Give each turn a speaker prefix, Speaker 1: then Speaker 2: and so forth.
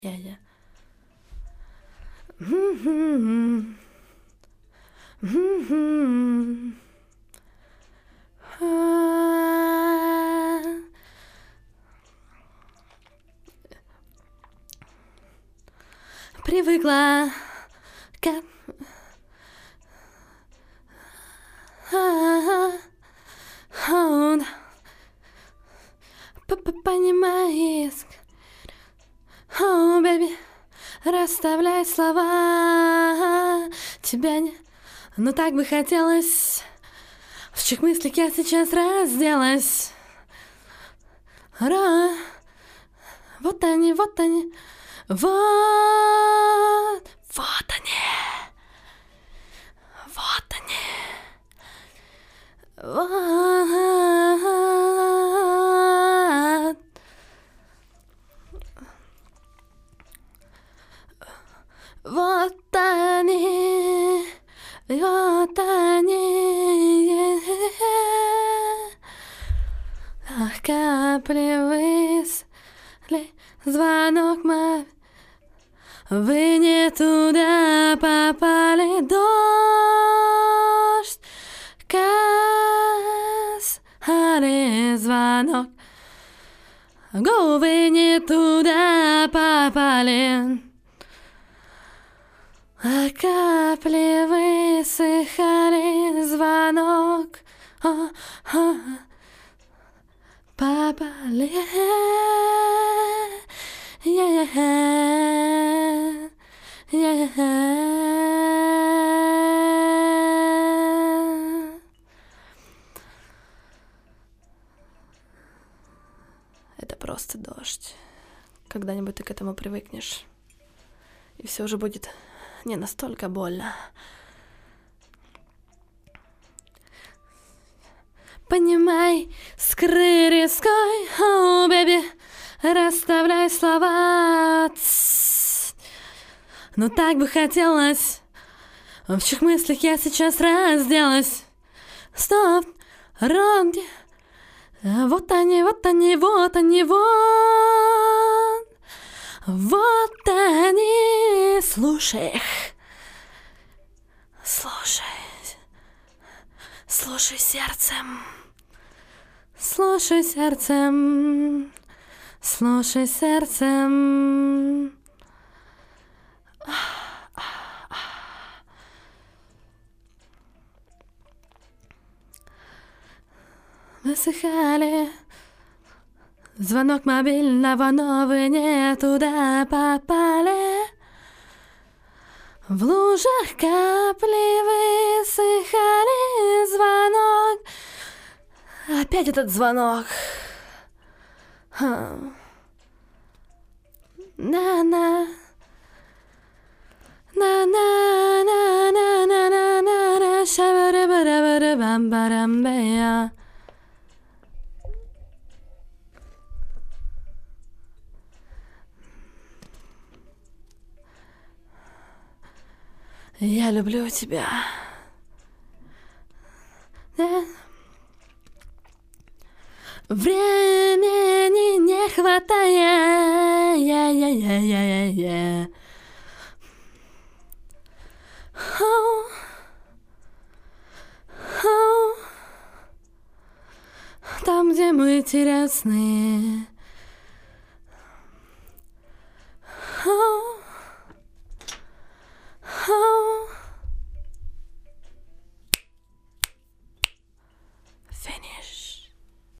Speaker 1: Я. Привыкла к... Понимаешь, baby, расставляй слова. Тебя не... Но так бы хотелось, в чьих мыслях я сейчас разделась. Вот они, вот они, вот они, вот они, вот они, вот они, капли высли, звонок мой. Вы не туда попали, дождь, касали звонок. Вы не туда попали, а капли высыхали, звонок попали. Это просто дождь. Когда-нибудь ты к этому привыкнешь, и все уже будет не настолько больно. Понимай, скрыриской, baby, расставляй слова. Но так бы хотелось, в чьих мыслях я сейчас разделась. Стоп, ромки, вот они, вот они, вот они, вот. Вот они, слушай их, слушай сердцем, слушай сердцем, слушай сердцем. Высыхали, звонок мобильного, но вы не туда попали. В лужах капли высыхали, звонок. Опять этот звонок. На-на. На-на-на-на-на-на-на-на. Шабара-бара-бара-бам-барам-бея. Я люблю тебя. Времени не хватает. Там, где мы теряют сны.